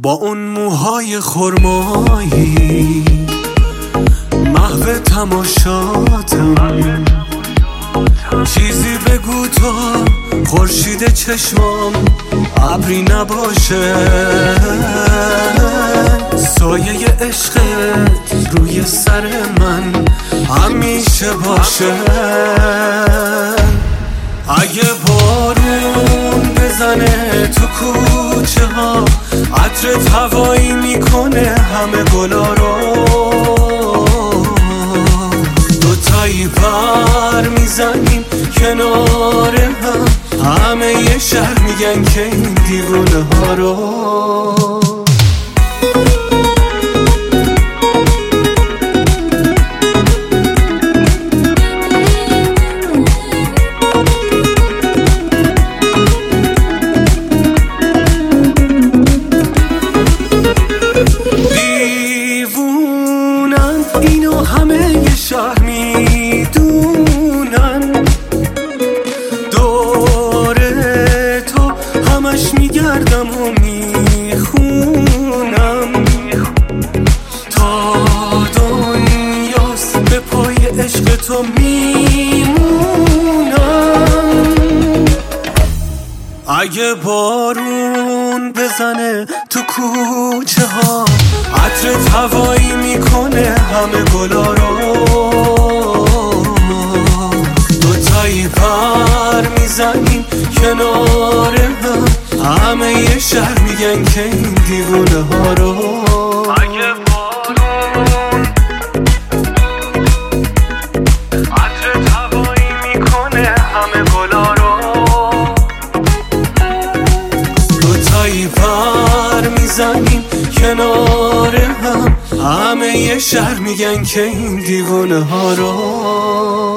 با اون موهای خرمایی، محو تماشاتم. چیزی بگو تا خورشید چشمام ابری نباشه، سایه عشقت روی سر من همیشه باشه. اگه بارون بزنه تو کوچه ها، عطرت هوایی میکنه همه گلا رو، دوتایی پر میزنیم کنار هم، همه یه شهر میگن که این دیوونه ها رو. اینو همه یه شهر میدونن، دوره تو همش میگردم و میخونم، تا دنیاست به پای عشق تو میمونم. اگه بارون بزنه تو کوچه ها، عطرت هوایی میکنه همه گلا رو، دوتایی پر میزنیم کنار هم، همه یه شهر میگن که این دیوونه ها رو. اگه بارون عطرت هوایی میکنه همه گلا رو، دوتایی پر میزنیم کنار هم، همه یه شهر میگن که این دیوونه ها رو.